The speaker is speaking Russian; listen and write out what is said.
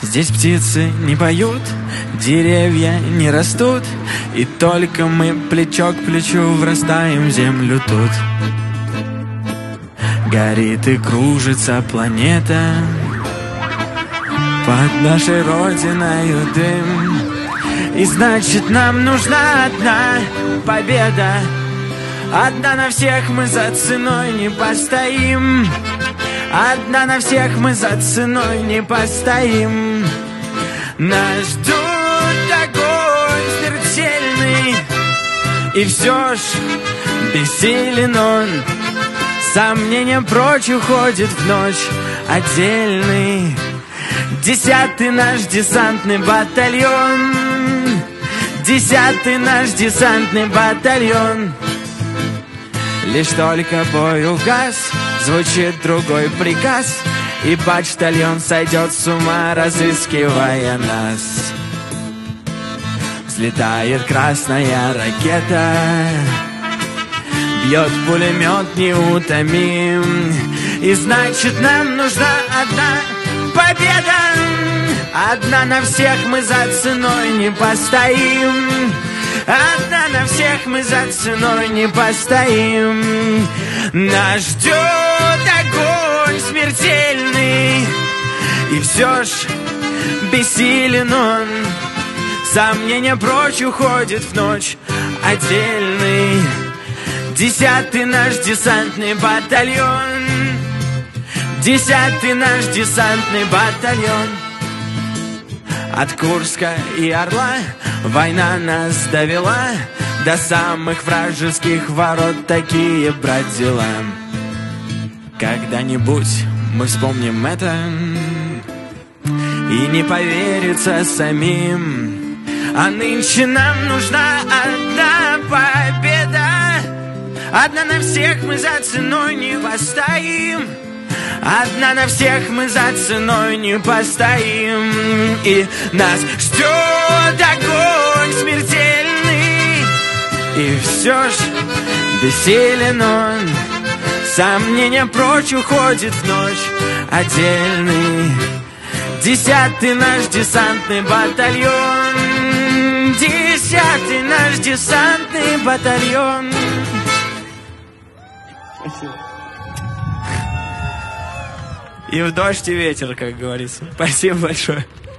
Здесь птицы не поют, деревья не растут, и только мы плечо к плечу врастаем в землю тут. Горит и кружится планета, под нашей родиною дым. И значит, нам нужна одна победа. Одна на всех мы за ценой не постоим. Одна на всех мы за ценой не постоим. Нас ждут огонь смертельный, и все ж бессилен он. Сомнения прочь уходит в ночь отдельный. 10-й наш десантный батальон. 10-й наш десантный батальон. Лишь только бой угас, звучит другой приказ, и почтальон сойдет с ума, разыскивая нас. Взлетает красная ракета, бьет пулемет неутомим. И значит, нам нужна одна победа. Одна на всех мы за ценой не постоим. Одна на всех мы за ценой не постоим. Нас ждет огонь смертельный, и все ж бессилен он. Сомнения прочь уходит в ночь отдельный. 10-й наш десантный батальон. 10-й наш десантный батальон. От Курска и Орла война нас довела до самых вражеских ворот, такие, брат, дела. Когда-нибудь мы вспомним это, и не поверится самим. А нынче нам нужна одна победа. Одна на всех мы за ценой не постоим. Одна на всех мы за ценой не постоим. И нас ждет огонь смертельный, и все ж бессилен он. Сомнения прочь уходит в ночь отдельный. 10-й наш десантный батальон. 10-й наш десантный батальон. Спасибо. И в дождь, и ветер, как говорится. Спасибо большое.